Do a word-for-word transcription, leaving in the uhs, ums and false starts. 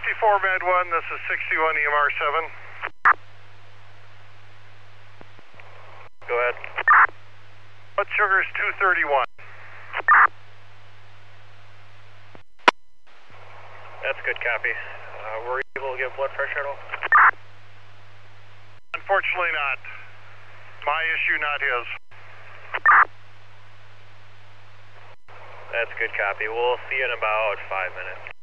sixty-four Med one, this is sixty-one E M R seven. Go ahead. Blood sugar is two thirty-one. That's good copy. Uh, were you able to get blood pressure at all? Unfortunately not. My issue, not his. That's good copy. We'll see you in about five minutes.